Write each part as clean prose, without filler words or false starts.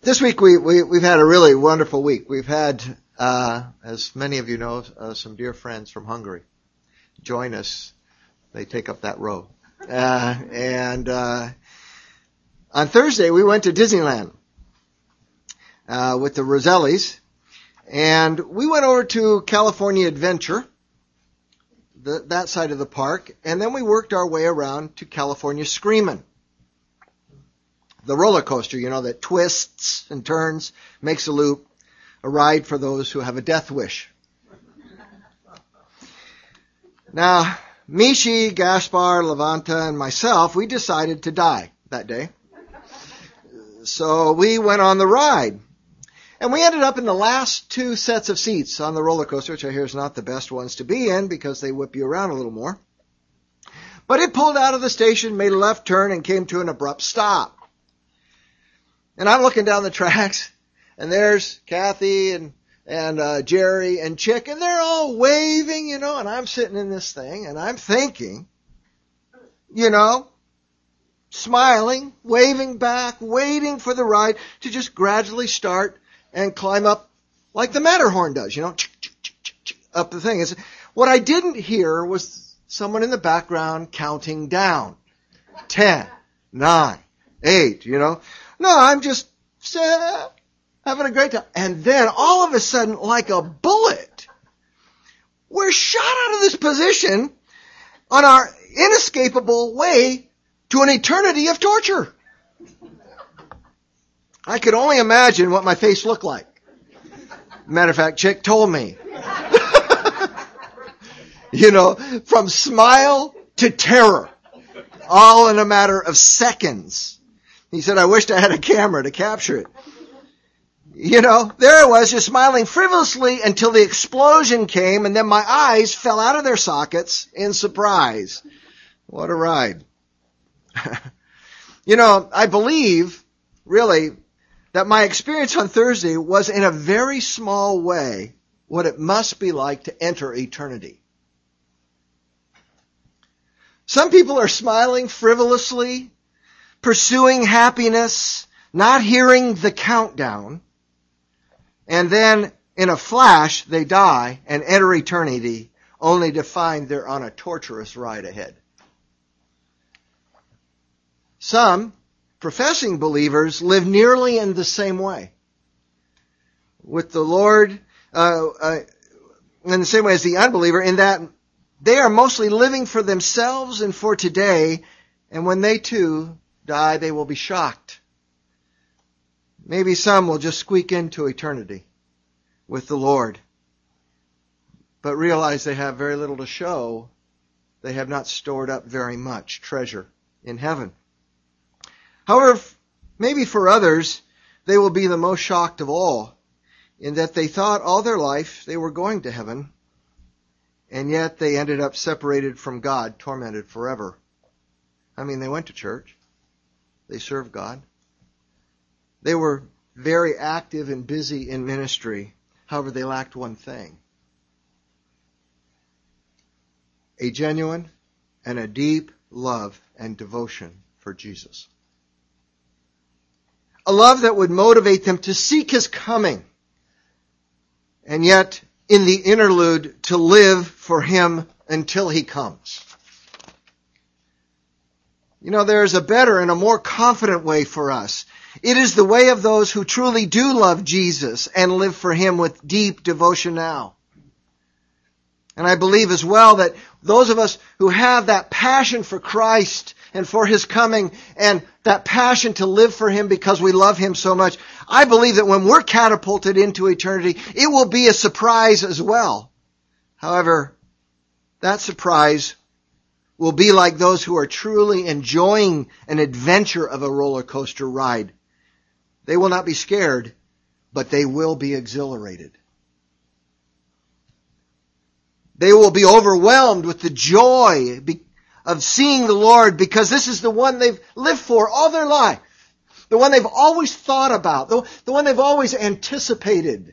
This week we've had a really wonderful week. We've had, as many of you know, some dear friends from Hungary join us. They take up that row. And on Thursday we went to Disneyland with the Rosellis, and we went over to California Adventure, that side of the park, and then we worked our way around to California Screamin'. The roller coaster, that twists and turns, makes a loop, a ride for those who have a death wish. Now, Mishi, Gaspar, Levanta, and myself, we decided to die that day. So we went on the ride. And we ended up in the last two sets of seats on the roller coaster, which I hear is not the best ones to be in because they whip you around a little more. But it pulled out of the station, made a left turn, and came to an abrupt stop. And I'm looking down the tracks, and there's Kathy and Jerry and Chick, and they're all waving, and I'm sitting in this thing, and I'm thinking, smiling, waving back, waiting for the ride to just gradually start and climb up like the Matterhorn does, up the thing. What I didn't hear was someone in the background counting down. 10, 9, 8, No, I'm just having a great time. And then all of a sudden, like a bullet, we're shot out of this position on our inescapable way to an eternity of torture. I could only imagine what my face looked like. Matter of fact, Chick told me. From smile to terror, all in a matter of seconds. He said, I wished I had a camera to capture it. There I was, just smiling frivolously until the explosion came, and then my eyes fell out of their sockets in surprise. What a ride. I believe, really, that my experience on Thursday was in a very small way what it must be like to enter eternity. Some people are smiling frivolously, pursuing happiness, not hearing the countdown, and then in a flash they die and enter eternity only to find they're on a torturous ride ahead. Some professing believers live nearly in the same way with the Lord, in the same way as the unbeliever, in that they are mostly living for themselves and for today, and when they too die, they will be shocked. Maybe some will just squeak into eternity with the Lord, but realize they have very little to show. They have not stored up very much treasure in heaven. However, maybe for others, they will be the most shocked of all, in that they thought all their life they were going to heaven, and yet they ended up separated from God, tormented forever. They went to church. They served God. They were very active and busy in ministry. However, they lacked one thing: a genuine and a deep love and devotion for Jesus. A love that would motivate them to seek His coming, and yet, in the interlude, to live for Him until He comes. There is a better and a more confident way for us. It is the way of those who truly do love Jesus and live for Him with deep devotion now. And I believe as well that those of us who have that passion for Christ and for His coming and that passion to live for Him because we love Him so much, I believe that when we're catapulted into eternity, it will be a surprise as well. However, that surprise will be like those who are truly enjoying an adventure of a roller coaster ride. They will not be scared, but they will be exhilarated. They will be overwhelmed with the joy of seeing the Lord, because this is the one they've lived for all their life. The one they've always thought about. The one they've always anticipated.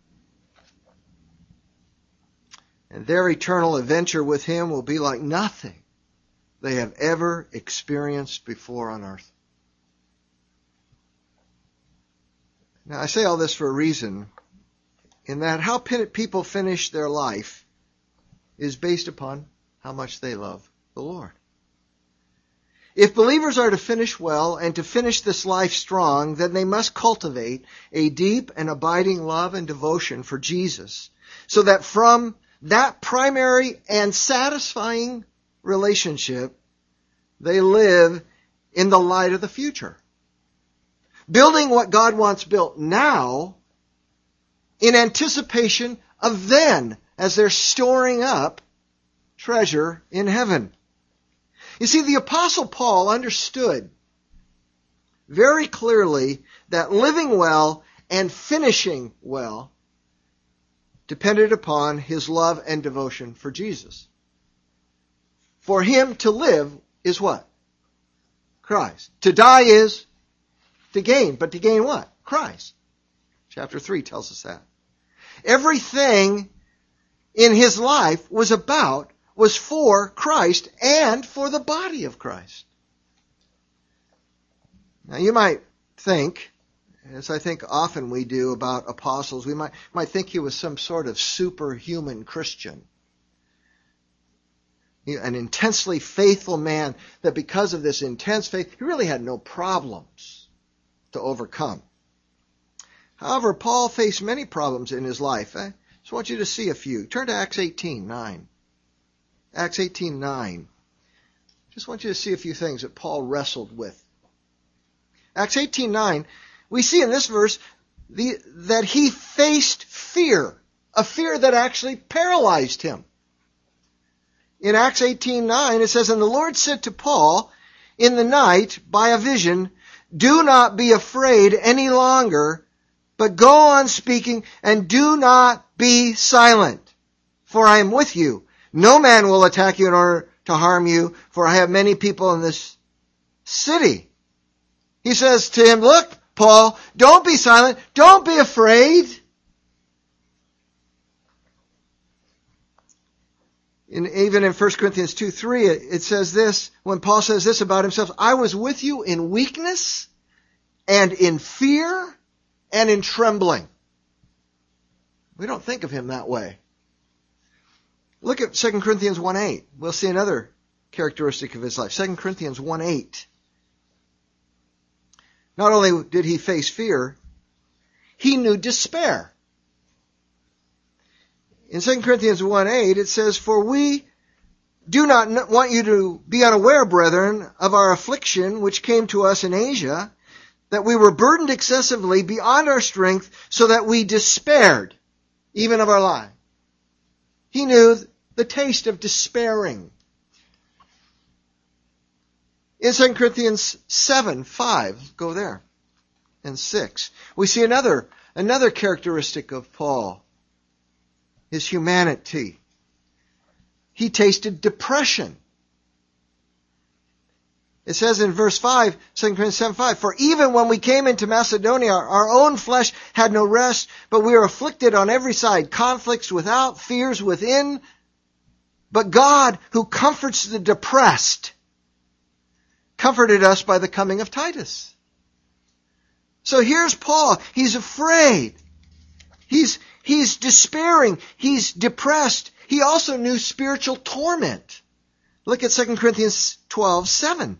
And their eternal adventure with Him will be like nothing they have ever experienced before on earth. Now, I say all this for a reason, in that how people finish their life is based upon how much they love the Lord. If believers are to finish well and to finish this life strong, then they must cultivate a deep and abiding love and devotion for Jesus, so that from that primary and satisfying relationship, they live in the light of the future, building what God wants built now in anticipation of then, as they're storing up treasure in heaven. You see, the Apostle Paul understood very clearly that living well and finishing well depended upon his love and devotion for Jesus. For him to live is what? Christ. To die is to gain. But to gain what? Christ. Chapter 3 tells us that. Everything in his life was for Christ and for the body of Christ. Now you might think, as I think often we do about apostles, we might think he was some sort of superhuman Christian. An intensely faithful man that because of this intense faith, he really had no problems to overcome. However, Paul faced many problems in his life. I just want you to see a few. Turn to Acts 18:9. Acts 18:9. Just want you to see a few things that Paul wrestled with. Acts 18:9, we see in this verse that he faced fear, a fear that actually paralyzed him. In Acts 18:9, it says, "And the Lord said to Paul in the night by a vision, 'Do not be afraid any longer, but go on speaking and do not be silent, for I am with you. No man will attack you in order to harm you, for I have many people in this city.'" He says to him, "Look, Paul, don't be silent. Don't be afraid." Even in 1 Corinthians 2:3, it says this, when Paul says this about himself, "I was with you in weakness and in fear and in trembling." We don't think of him that way. Look at 2 Corinthians 1:8. We'll see another characteristic of his life. 2 Corinthians 1:8. Not only did he face fear, he knew despair. In 2 Corinthians 1:8, it says, "For we do not want you to be unaware, brethren, of our affliction which came to us in Asia, that we were burdened excessively beyond our strength, so that we despaired even of our life." He knew the taste of despairing. In 2 Corinthians 7:5, go there, and 6, we see another characteristic of Paul, his humanity. He tasted depression. It says in verse 5, 2 Corinthians 7:5, "For even when we came into Macedonia, our own flesh had no rest, but we were afflicted on every side, conflicts without, fears within. But God, who comforts the depressed, comforted us by the coming of Titus." So here's Paul. He's afraid. He's despairing. He's depressed. He also knew spiritual torment. Look at 2 Corinthians 12:7.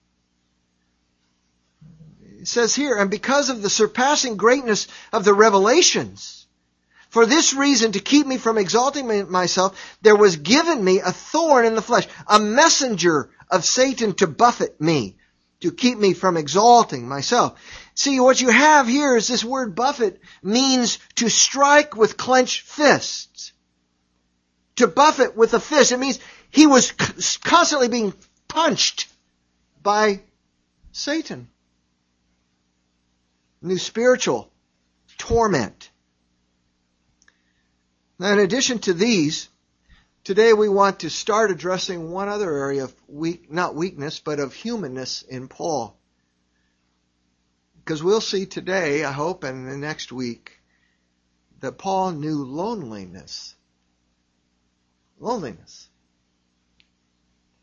It says here, "And because of the surpassing greatness of the revelations, for this reason, to keep me from exalting myself, there was given me a thorn in the flesh, a messenger of Satan to buffet me, to keep me from exalting myself." See, what you have here is this word buffet means to strike with clenched fists. To buffet with a fist. It means he was constantly being punched by Satan. New spiritual torment. Now, in addition to these, today we want to start addressing one other area of not weakness, but of humanness in Paul. Because we'll see today, I hope, and the next week, that Paul knew loneliness. Loneliness.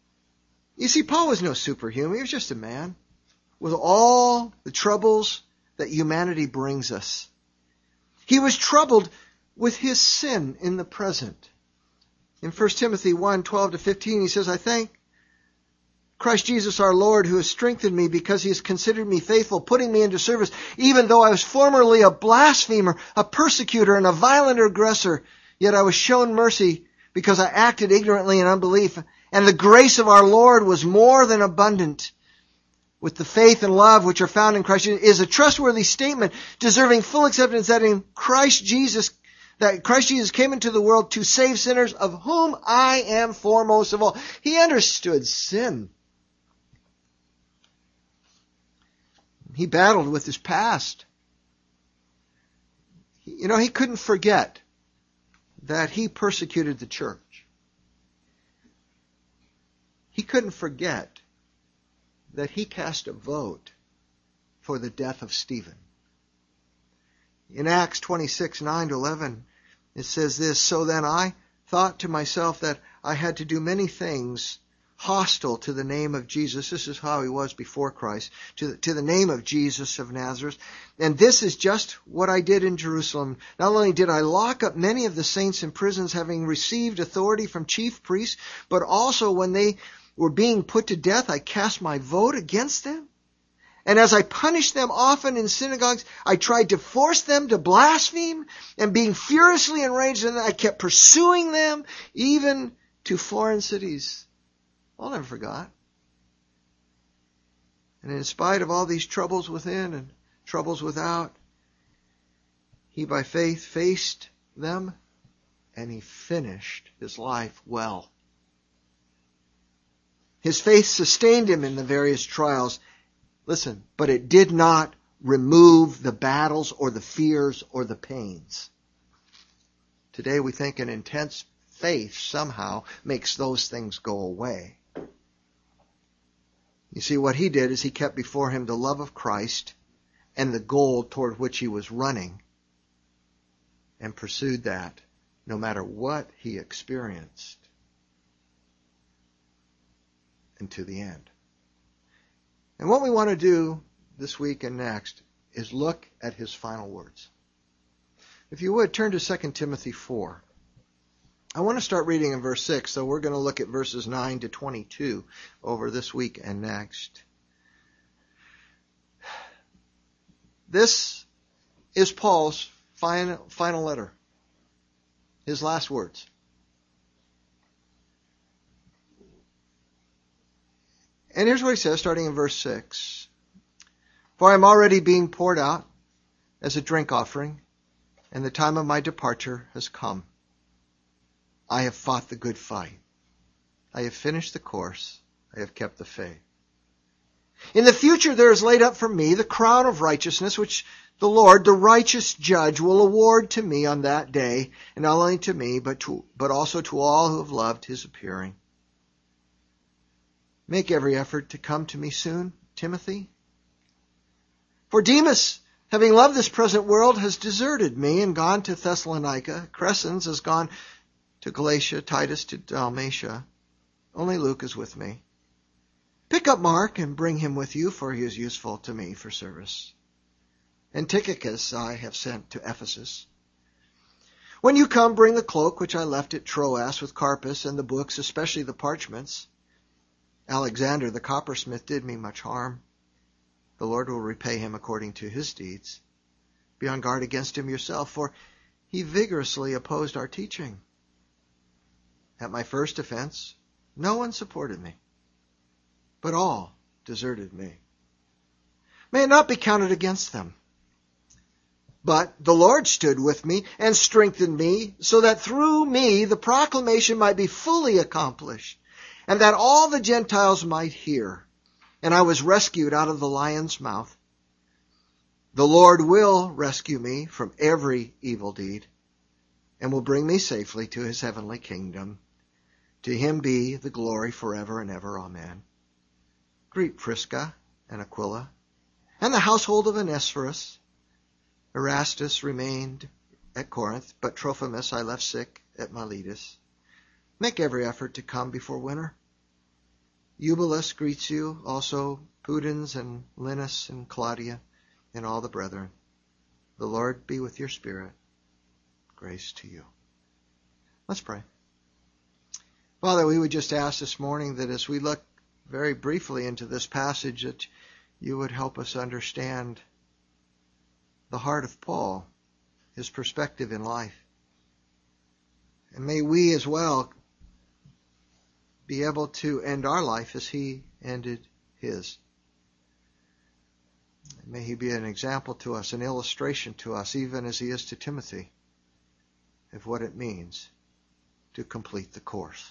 You see, Paul was no superhuman. He was just a man with all the troubles that humanity brings us. He was troubled with his sin in the present. In 1 Timothy 1:12-15, he says, I thank Christ Jesus our Lord, who has strengthened me because he has considered me faithful, putting me into service, even though I was formerly a blasphemer, a persecutor, and a violent aggressor. Yet I was shown mercy because I acted ignorantly in unbelief, and the grace of our Lord was more than abundant. With the faith and love which are found in Christ Jesus is a trustworthy statement deserving full acceptance that Christ Jesus came into the world to save sinners, of whom I am foremost of all. He understood sin. He battled with his past. He couldn't forget that he persecuted the church. He couldn't forget that he cast a vote for the death of Stephen. In Acts 26:9-11, it says this, So then I thought to myself that I had to do many things hostile to the name of Jesus. This is how he was before Christ, to the name of Jesus of Nazareth. And this is just what I did in Jerusalem. Not only did I lock up many of the saints in prisons, having received authority from chief priests, but also when they were being put to death, I cast my vote against them. And as I punished them often in synagogues, I tried to force them to blaspheme, and being furiously enraged, and I kept pursuing them even to foreign cities. I'll never forgot. And in spite of all these troubles within and troubles without, he by faith faced them, and he finished his life well. His faith sustained him in the various trials. Listen, but it did not remove the battles or the fears or the pains. Today we think an intense faith somehow makes those things go away. You see, what he did is he kept before him the love of Christ and the goal toward which he was running, and pursued that no matter what he experienced, and to the end. And what we want to do this week and next is look at his final words. If you would, turn to 2 Timothy 4. I want to start reading in verse 6, so we're going to look at verses 9-22 over this week and next. This is Paul's final letter, his last words. And here's what he says, starting in verse 6. For I am already being poured out as a drink offering, and the time of my departure has come. I have fought the good fight. I have finished the course. I have kept the faith. In the future there is laid up for me the crown of righteousness, which the Lord, the righteous judge, will award to me on that day, and not only to me, but also to all who have loved his appearing. Make every effort to come to me soon, Timothy. For Demas, having loved this present world, has deserted me and gone to Thessalonica. Crescens has gone to Galatia, Titus to Dalmatia. Only Luke is with me. Pick up Mark and bring him with you, for he is useful to me for service. And Tychicus I have sent to Ephesus. When you come, bring the cloak which I left at Troas with Carpus, and the books, especially the parchments. Alexander the coppersmith did me much harm. The Lord will repay him according to his deeds. Be on guard against him yourself, for he vigorously opposed our teaching. At my first offense, no one supported me, but all deserted me. May it not be counted against them. But the Lord stood with me and strengthened me, so that through me the proclamation might be fully accomplished, and that all the Gentiles might hear. And I was rescued out of the lion's mouth. The Lord will rescue me from every evil deed, and will bring me safely to his heavenly kingdom. To him be the glory forever and ever. Amen. Greet Prisca and Aquila, and the household of Onesiphorus. Erastus remained at Corinth, but Trophimus I left sick at Miletus. Make every effort to come before winter. Eubulus greets you, also Pudens and Linus and Claudia. and all the brethren. The Lord be with your spirit. Grace to you. Let's pray. Father, we would just ask this morning that as we look very briefly into this passage, that you would help us understand the heart of Paul, his perspective in life. And may we as well be able to end our life as he ended his. May he be an example to us, an illustration to us, even as he is to Timothy, of what it means to complete the course.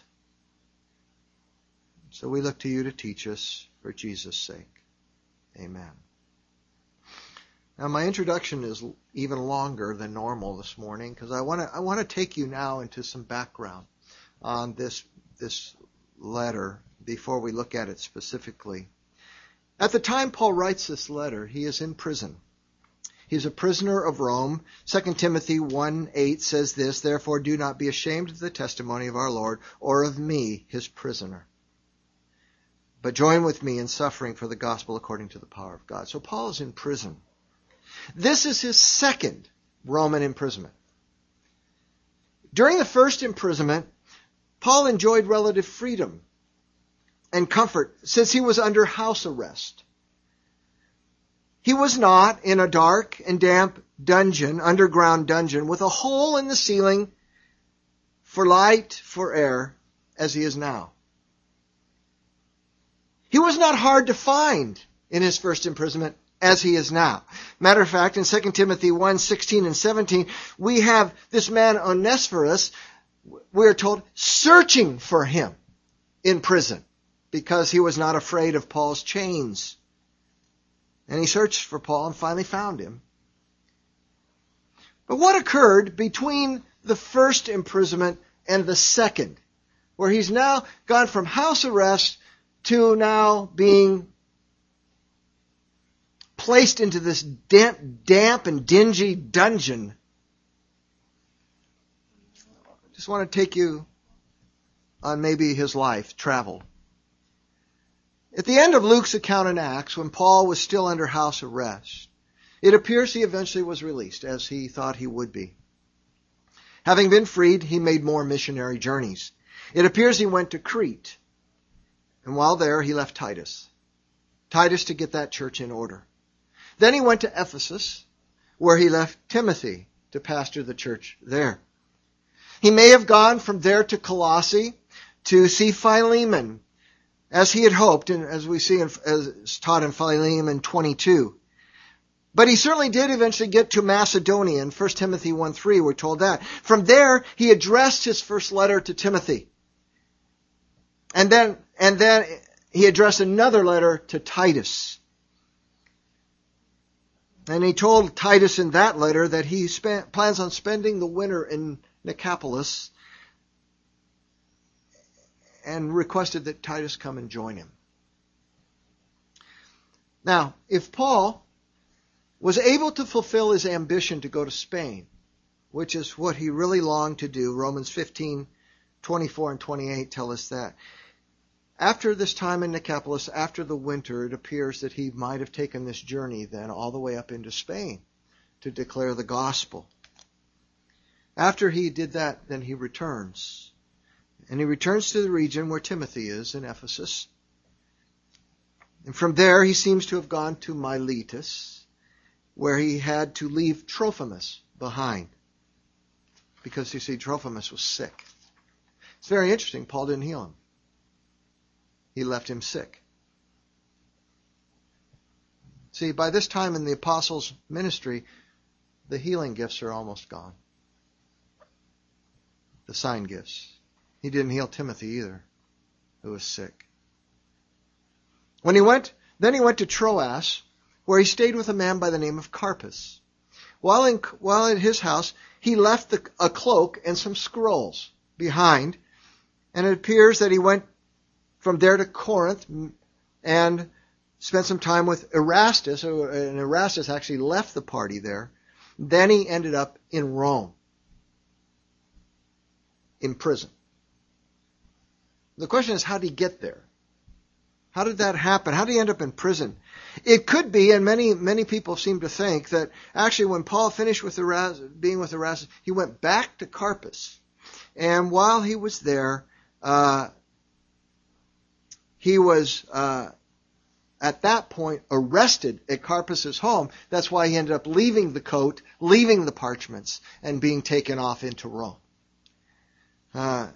So we look to you to teach us for Jesus' sake. Amen. Now my introduction is even longer than normal this morning because I want to take you now into some background on this letter before we look at it specifically. At the time Paul writes this letter, he is in prison. He is a prisoner of Rome. 2 Timothy 1:8 says this, "Therefore do not be ashamed of the testimony of our Lord or of me, his prisoner, but join with me in suffering for the gospel according to the power of God." So Paul is in prison. This is his second Roman imprisonment. During the first imprisonment, Paul enjoyed relative freedom and comfort since he was under house arrest. He was not in a dark and damp dungeon, underground dungeon, with a hole in the ceiling for light, for air, as he is now. He was not hard to find in his first imprisonment as he is now. Matter of fact, in 2 Timothy 1:16 and 17, we have this man Onesiphorus, we are told, searching for him in prison because he was not afraid of Paul's chains. And he searched for Paul and finally found him. But what occurred between the first imprisonment and the second, where he's now gone from house arrest to now being placed into this damp and dingy dungeon? Just want to take you on maybe his life, travel. At the end of Luke's account in Acts, when Paul was still under house arrest, it appears he eventually was released, as he thought he would be. Having been freed, he made more missionary journeys. It appears he went to Crete, and while there, he left Titus to get that church in order. Then he went to Ephesus, where he left Timothy to pastor the church there. He may have gone from there to Colossae to see Philemon, as he had hoped, and as we see as taught in Philemon 22. But he certainly did eventually get to Macedonia. In 1 Timothy 1:3, we're told that. From there, he addressed his first letter to Timothy. And then he addressed another letter to Titus. And he told Titus in that letter that he plans on spending the winter in Nicopolis, and requested that Titus come and join him. Now, if Paul was able to fulfill his ambition to go to Spain, which is what he really longed to do, Romans 15:24 and 28 tell us that. After this time in Nicopolis, after the winter, it appears that he might have taken this journey then all the way up into Spain to declare the gospel. After he did that, then he returns. And he returns to the region where Timothy is in Ephesus. And from there, he seems to have gone to Miletus, where he had to leave Trophimus behind. Because, you see, Trophimus was sick. It's very interesting. Paul didn't heal him. He left him sick. See, by this time in the apostles' ministry, the healing gifts are almost gone. The sign gifts. He didn't heal Timothy either, who was sick. Then he went to Troas, where he stayed with a man by the name of Carpus. While at his house, he left a cloak and some scrolls behind, and it appears that he went from there to Corinth and spent some time with Erastus, and Erastus actually left the party there. Then he ended up in Rome, in prison. The question is, how did he get there? How did that happen? How did he end up in prison? It could be, and many people seem to think, that actually when Paul finished with being with Erastus, he went back to Carpus. And while he was there, he was at that point arrested at Carpus's home. That's why he ended up leaving the coat, leaving the parchments, and being taken off into Rome. And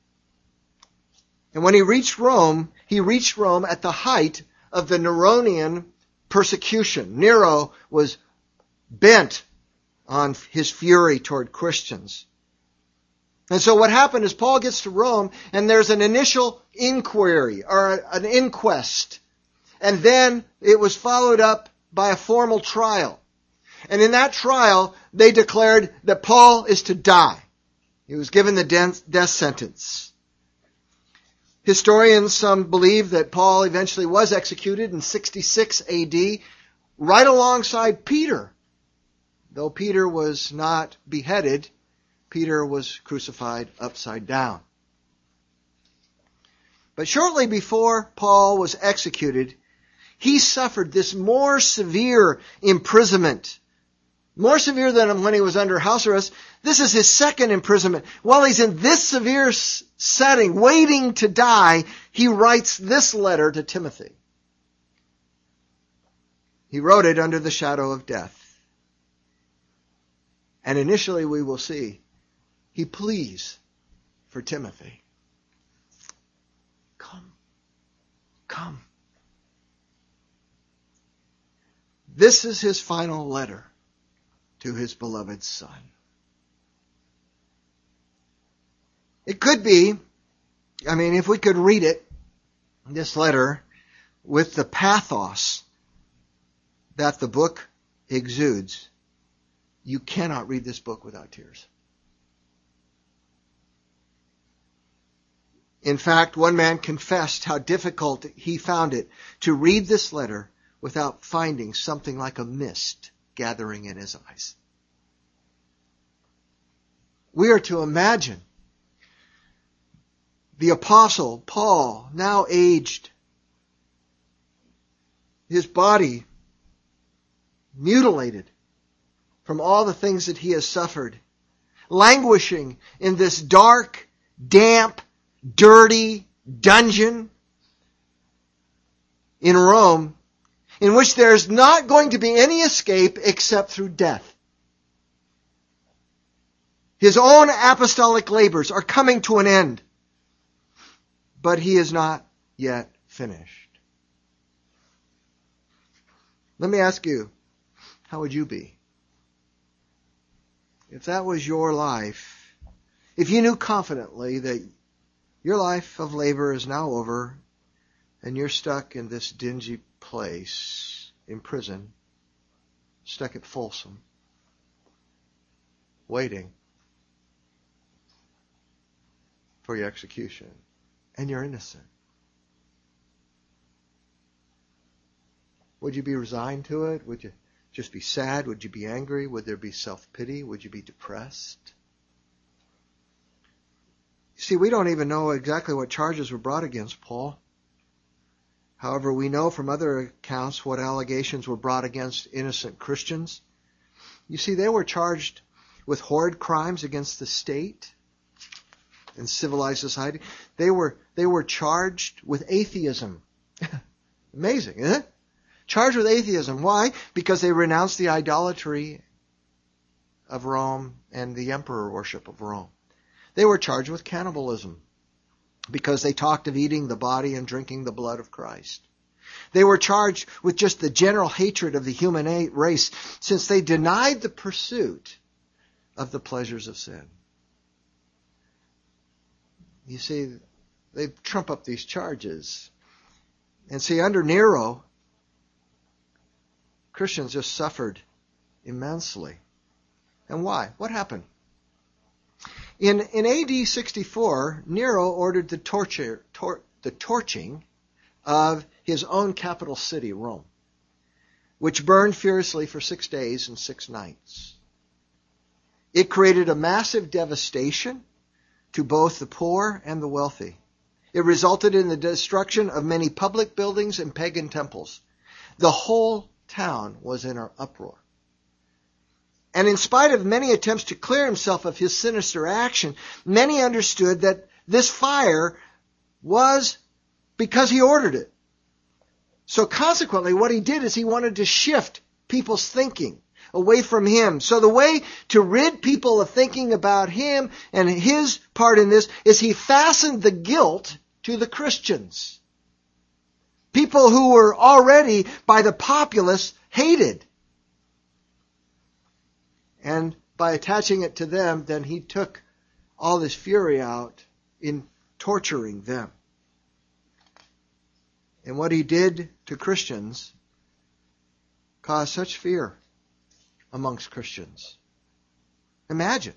when he reached Rome at the height of the Neronian persecution. Nero was bent on his fury toward Christians. And so what happened is Paul gets to Rome, and there's an initial inquiry, or an inquest. And then it was followed up by a formal trial. And in that trial, they declared that Paul is to die. He was given the death sentence. Historians, some believe that Paul eventually was executed in 66 AD, right alongside Peter. Though Peter was not beheaded, Peter was crucified upside down. But shortly before Paul was executed, he suffered this more severe imprisonment. More severe than when he was under house arrest. This is his second imprisonment. While he's in this severe setting, waiting to die, he writes this letter to Timothy. He wrote it under the shadow of death. And initially we will see, he pleads for Timothy. Come. This is his final letter to his beloved son. It could be, if we could read it, this letter, with the pathos that the book exudes, you cannot read this book without tears. In fact, one man confessed how difficult he found it to read this letter without finding something like a mist gathering in his eyes. We are to imagine the apostle Paul, now aged, his body mutilated from all the things that he has suffered, languishing in this dark, damp, dirty dungeon in Rome, in which there's not going to be any escape except through death. His own apostolic labors are coming to an end, but he is not yet finished. Let me ask you, how would you be? If that was your life, if you knew confidently that your life of labor is now over and you're stuck in this dingy place in prison, stuck at Folsom, waiting for your execution, and you're innocent. Would you be resigned to it? Would you just be sad? Would you be angry? Would there be self-pity? Would you be depressed? You see, we don't even know exactly what charges were brought against Paul. However, we know from other accounts what allegations were brought against innocent Christians. You see, they were charged with horrid crimes against the state and civilized society. They were charged with atheism. Amazing, isn't it? Charged with atheism. Why? Because they renounced the idolatry of Rome and the emperor worship of Rome. They were charged with cannibalism because they talked of eating the body and drinking the blood of Christ. They were charged with just the general hatred of the human race since they denied the pursuit of the pleasures of sin. You see, they trump up these charges. And see, under Nero, Christians just suffered immensely. And why? What happened? In AD 64, Nero ordered the torching of his own capital city, Rome, which burned furiously for 6 days and 6 nights. It created a massive devastation to both the poor and the wealthy. It resulted in the destruction of many public buildings and pagan temples. The whole town was in an uproar. And in spite of many attempts to clear himself of his sinister action, many understood that this fire was because he ordered it. So consequently, what he did is he wanted to shift people's thinking away from him. So the way to rid people of thinking about him and his part in this is he fastened the guilt to the Christians. People who were already by the populace hated. And by attaching it to them, then he took all this fury out in torturing them. And what he did to Christians caused such fear amongst Christians. Imagine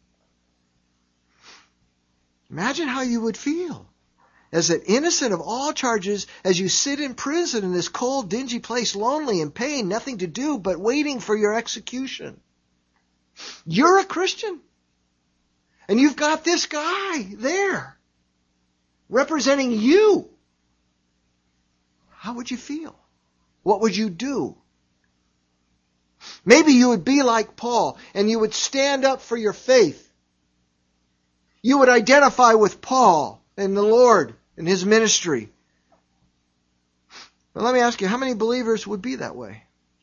how you would feel as an innocent of all charges as you sit in prison in this cold, dingy place, lonely in pain, nothing to do but waiting for your execution. You're a Christian. And you've got this guy there representing you. How would you feel? What would you do? Maybe you would be like Paul and you would stand up for your faith. You would identify with Paul and the Lord and his ministry. But let me ask you, how many believers would be that way?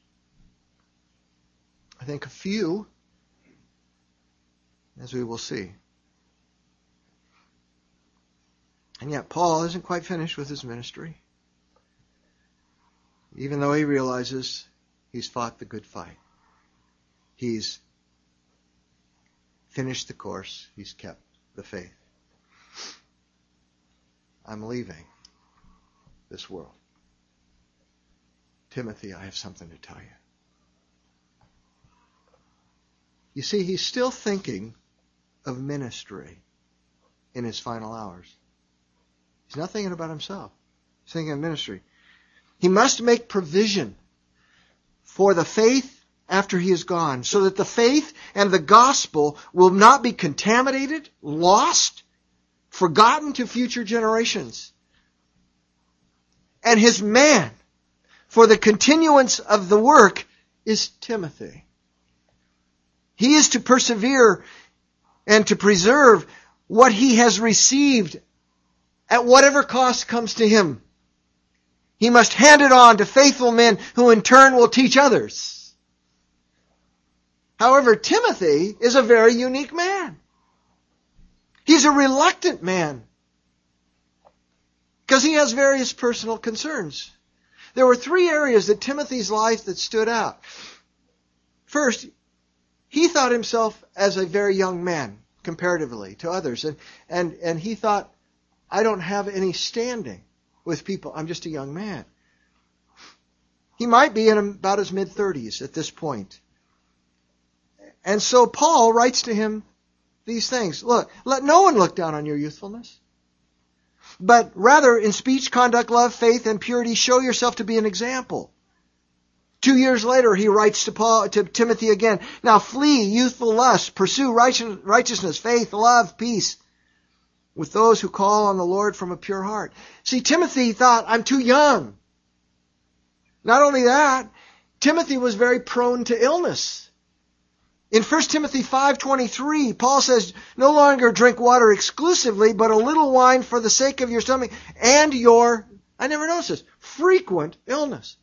I think a few, as we will see. And yet Paul isn't quite finished with his ministry, even though he realizes he's fought the good fight. He's finished the course. He's kept the faith. I'm leaving this world. Timothy, I have something to tell you. You see, he's still thinking of ministry in his final hours. He's not thinking about himself. He's thinking of ministry. He must make provision for the faith after he is gone, so that the faith and the gospel will not be contaminated, lost, forgotten to future generations. And his man for the continuance of the work is Timothy. He is to persevere and to preserve what he has received at whatever cost comes to him. He must hand it on to faithful men who in turn will teach others. However, Timothy is a very unique man. He's a reluctant man because he has various personal concerns. There were 3 areas that Timothy's life that stood out. First, he thought himself as a very young man comparatively to others. And he thought, I don't have any standing with people. I'm just a young man. He might be in about his mid-30s at this point. And so Paul writes to him these things. Look, let no one look down on your youthfulness, but rather in speech, conduct, love, faith, and purity, show yourself to be an example. 2 years later, he writes to Timothy again. Now flee youthful lust, pursue righteousness, faith, love, peace with those who call on the Lord from a pure heart. See, Timothy thought, I'm too young. Not only that, Timothy was very prone to illness. In 1 Timothy 5:23, Paul says, no longer drink water exclusively, but a little wine for the sake of your stomach and your, I never noticed this, frequent illness.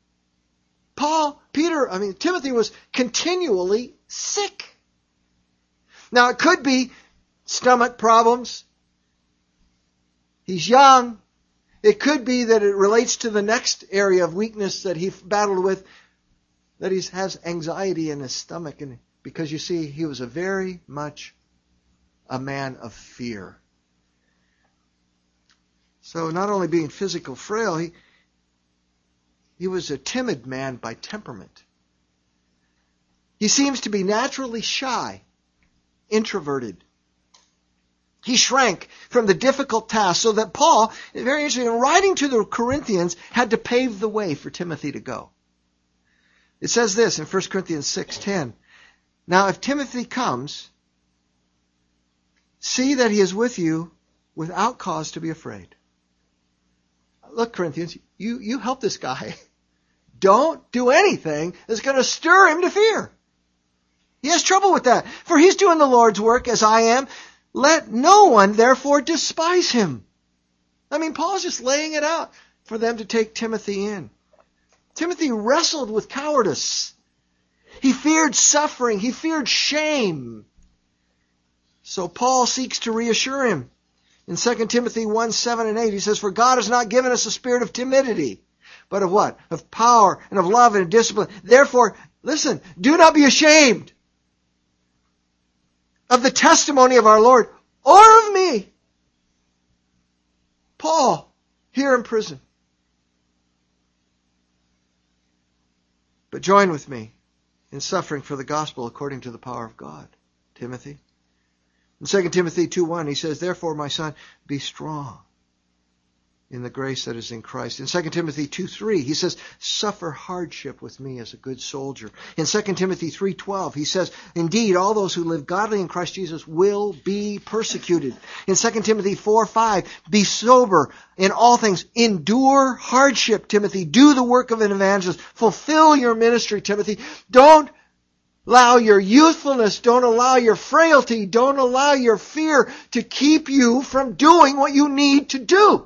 Timothy was continually sick. Now it could be stomach problems. He's young. It could be that it relates to the next area of weakness that he battled with, that he has anxiety in his stomach. And because you see, he was a very much a man of fear. So not only being physical frail, he was a timid man by temperament. He seems to be naturally shy, introverted. He shrank from the difficult task so that Paul, very interesting, in writing to the Corinthians, had to pave the way for Timothy to go. It says this in 1 Corinthians 6:10. Now if Timothy comes, see that he is with you without cause to be afraid. Look, Corinthians, you help this guy. don't do anything that's going to stir him to fear. He has trouble with that. For he's doing the Lord's work as I am. Let no one therefore despise him. I mean, Paul's just laying it out for them to take Timothy in. Timothy wrestled with cowardice. He feared suffering. He feared shame. So Paul seeks to reassure him. In 2 Timothy 1, 7 and 8, he says, For God has not given us a spirit of timidity, but of what? Of power and of love and of discipline. Therefore, listen, do not be ashamed of the testimony of our Lord or of me. Paul, here in prison. But join with me in suffering for the gospel according to the power of God, Timothy. In 2 Timothy 2:1, he says, Therefore, my son, be strong in the grace that is in Christ. In 2 Timothy 2:3, he says, Suffer hardship with me as a good soldier. In 2 Timothy 3:12, he says, Indeed, all those who live godly in Christ Jesus will be persecuted. In 2 Timothy 4:5, Be sober in all things. Endure hardship, Timothy. Do the work of an evangelist. Fulfill your ministry, Timothy. Don't allow your youthfulness, don't allow your frailty, don't allow your fear to keep you from doing what you need to do.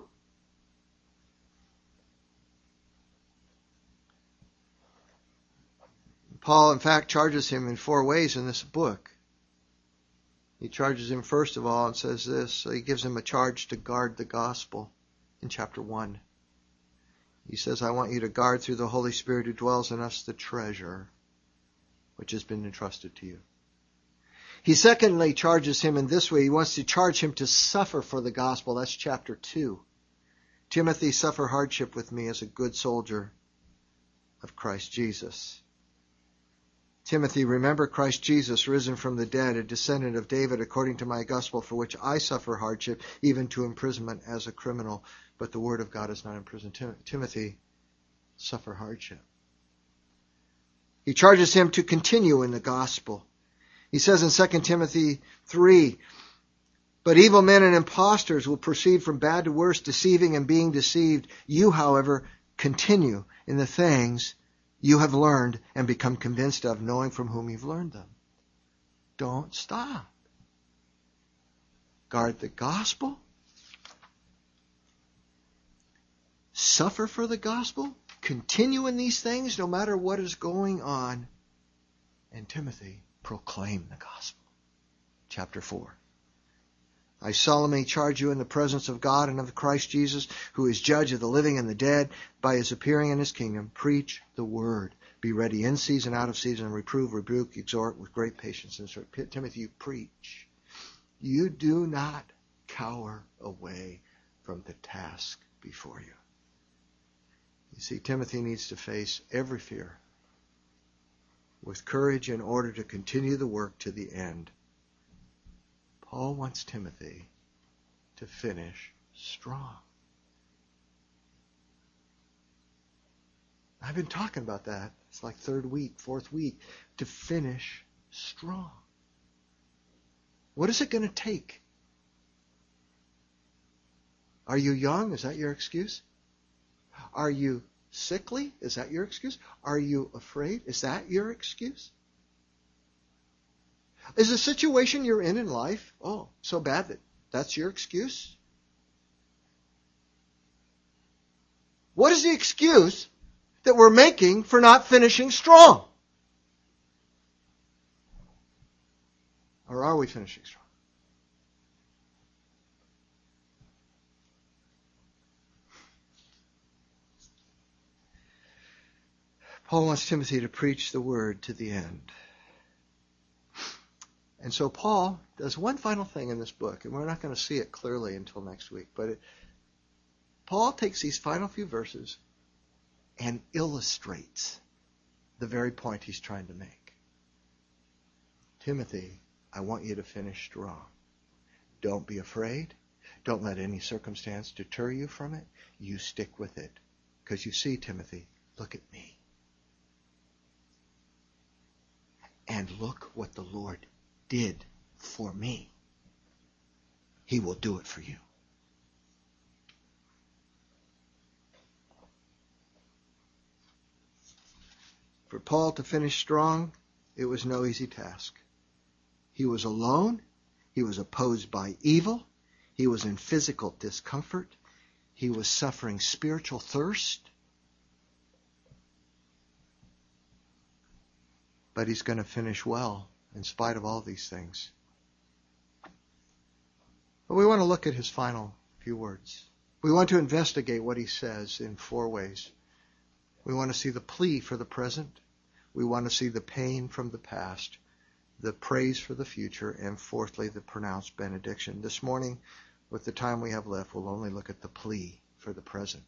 Paul, in fact, charges him in 4 ways in this book. He charges him first of all and says this. He gives him a charge to guard the gospel in chapter 1. He says, I want you to guard through the Holy Spirit who dwells in us the treasure which has been entrusted to you. He secondly charges him in this way. He wants to charge him to suffer for the gospel. That's chapter 2. Timothy, suffer hardship with me as a good soldier of Christ Jesus. Timothy, remember Christ Jesus, risen from the dead, a descendant of David, according to my gospel, for which I suffer hardship, even to imprisonment as a criminal. But the word of God is not imprisoned. Timothy, suffer hardship. He charges him to continue in the gospel. He says in 2 Timothy 3, But evil men and impostors will proceed from bad to worse, deceiving and being deceived. You, however, continue in the things you have learned and become convinced of, knowing from whom you've learned them. Don't stop. Guard the gospel. Suffer for the gospel. Continue in these things no matter what is going on. And Timothy, proclaim the gospel. Chapter 4. I solemnly charge you in the presence of God and of Christ Jesus, who is judge of the living and the dead, by his appearing in his kingdom, preach the word. Be ready in season, out of season, reprove, rebuke, exhort with great patience. And Timothy, you preach. You do not cower away from the task before you. You see, Timothy needs to face every fear with courage in order to continue the work to the end. Paul wants Timothy to finish strong. I've been talking about that. It's like 3rd week, 4th week. To finish strong. What is it going to take? Are you young? Is that your excuse? Are you sickly? Is that your excuse? Are you afraid? Is that your excuse? Is the situation you're in life, so bad that that's your excuse? What is the excuse that we're making for not finishing strong? Or are we finishing strong? Paul wants Timothy to preach the word to the end. And so Paul does one final thing in this book, and we're not going to see it clearly until next week, but Paul takes these final few verses and illustrates the very point he's trying to make. Timothy, I want you to finish strong. Don't be afraid. Don't let any circumstance deter you from it. You stick with it. Because you see, Timothy, look at me. And look what the Lord did for me. He will do it for you. For Paul to finish strong, it was no easy task. He was alone. He was opposed by evil. He was in physical discomfort. He was suffering spiritual thirst. But he's going to finish well in spite of all these things. But we want to look at his final few words. We want to investigate what he says in 4 ways. We want to see the plea for the present. We want to see the pain from the past, the praise for the future, and fourthly, the pronounced benediction. This morning, with the time we have left, we'll only look at the plea for the present.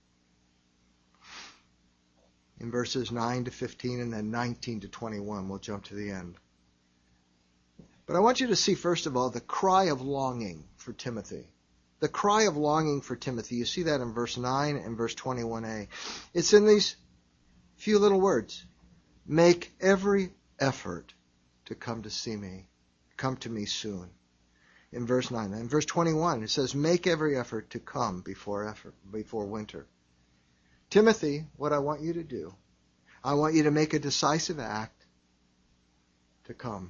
In verses 9 to 15 and then 19 to 21, we'll jump to the end. But I want you to see, first of all, the cry of longing for Timothy. The cry of longing for Timothy. You see that in verse 9 and verse 21a. It's in these few little words. Make every effort to come to see me. Come to me soon. In verse 9. In verse 21, it says, make every effort to come before winter. Timothy, what I want you to do, I want you to make a decisive act to come.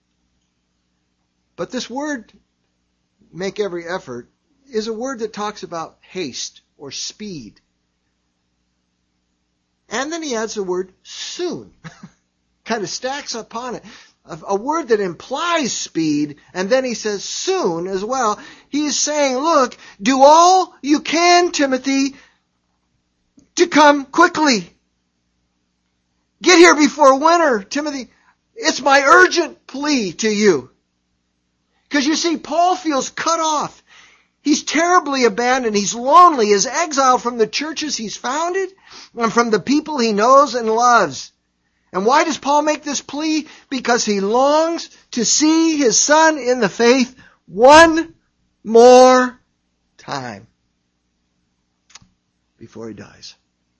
But this word, make every effort, is a word that talks about haste or speed. And then he adds the word soon. Kind of stacks upon it. A word that implies speed, and then he says soon as well. He's saying, look, do all you can, Timothy, to come quickly. Get here before winter, Timothy. It's my urgent plea to you. Because you see, Paul feels cut off. He's terribly abandoned. He's lonely. He's exiled from the churches he's founded and from the people he knows and loves. And why does Paul make this plea? Because he longs to see his son in the faith one more time before he dies.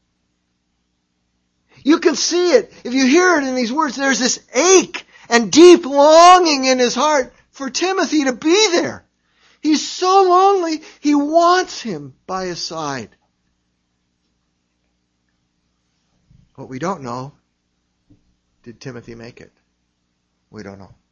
You can see it. If you hear it in these words, there's this ache and deep longing in his heart for Timothy to be there. He's so lonely, he wants him by his side. What we don't know, did Timothy make it? We don't know.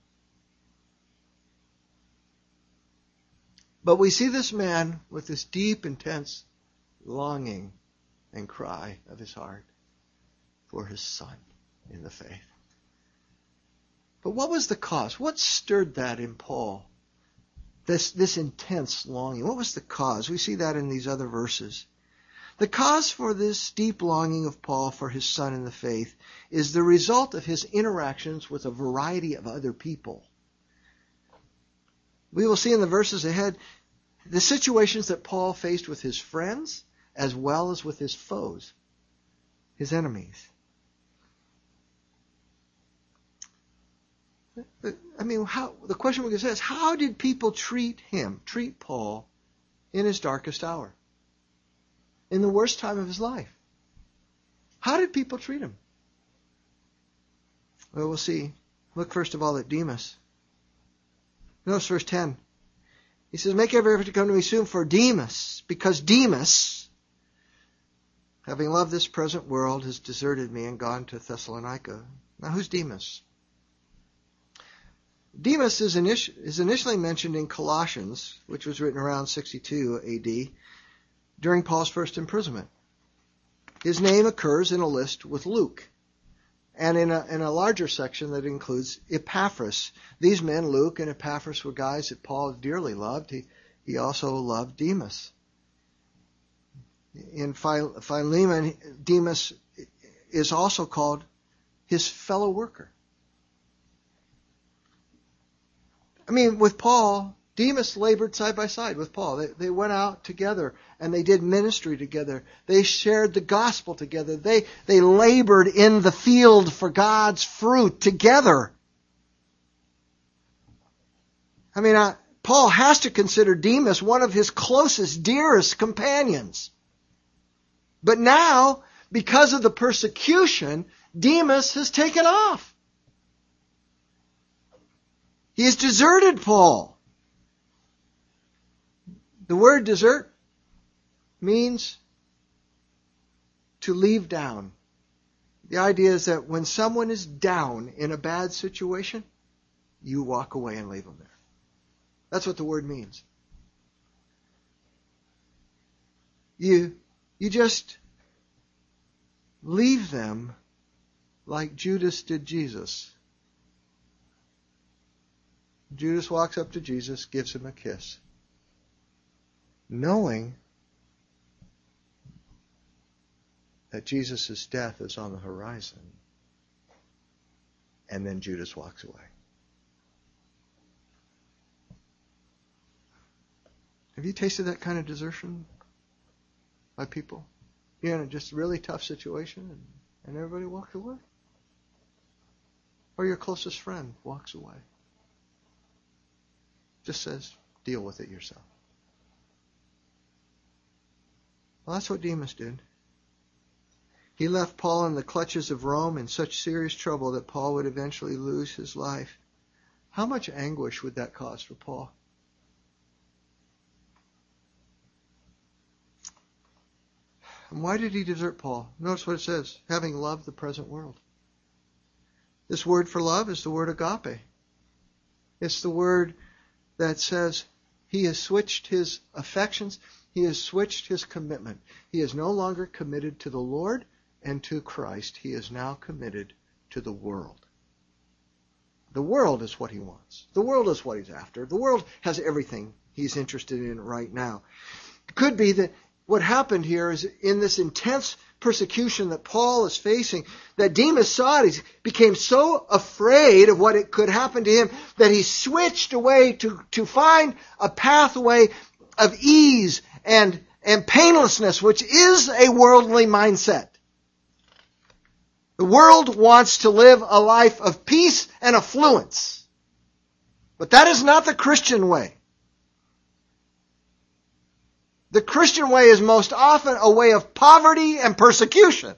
But we see this man with this deep, intense longing and cry of his heart for his son in the faith. But what was the cause? What stirred that in Paul? This intense longing. What was the cause? We see that in these other verses. The cause for this deep longing of Paul for his son in the faith is the result of his interactions with a variety of other people. We will see in the verses ahead the situations that Paul faced with his friends as well as with his foes, his enemies. I mean, the question we can say is, how did people treat Paul in his darkest hour? In the worst time of his life? How did people treat him? Well, we'll see. Look first of all at Demas. Notice verse 10. He says, make every effort to come to me soon for Demas, because Demas, having loved this present world, has deserted me and gone to Thessalonica. Now, who's Demas? Demas is initially mentioned in Colossians, which was written around 62 A.D., during Paul's first imprisonment. His name occurs in a list with Luke, and in a larger section that includes Epaphras. These men, Luke and Epaphras, were guys that Paul dearly loved. He also loved Demas. In Philemon, Demas is also called his fellow worker. I mean, with Paul, Demas labored side by side with Paul. They went out together and they did ministry together. They shared the gospel together. They labored in the field for God's fruit together. I mean, Paul has to consider Demas one of his closest, dearest companions. But now, because of the persecution, Demas has taken off. He has deserted Paul. The word desert means to leave down. The idea is that when someone is down in a bad situation, you walk away and leave them there. That's what the word means. You just leave them like Judas did Jesus. Judas walks up to Jesus, gives him a kiss, knowing that Jesus' death is on the horizon. And then Judas walks away. Have you tasted that kind of desertion by people? You're in a just really tough situation and everybody walks away? Or your closest friend walks away? Just says, deal with it yourself. Well, that's what Demas did. He left Paul in the clutches of Rome in such serious trouble that Paul would eventually lose his life. How much anguish would that cause for Paul? And why did he desert Paul? Notice what it says, having loved the present world. This word for love is the word agape. It's the word that says he has switched his affections, he has switched his commitment. He is no longer committed to the Lord and to Christ. He is now committed to the world. The world is what he wants. The world is what he's after. The world has everything he's interested in right now. It could be that what happened here is in this intense persecution that Paul is facing, that Demas saw it. He became so afraid of what it could happen to him that he switched away to find a pathway of ease and painlessness, which is a worldly mindset. The world wants to live a life of peace and affluence. But that is not the Christian way. The Christian way is most often a way of poverty and persecution.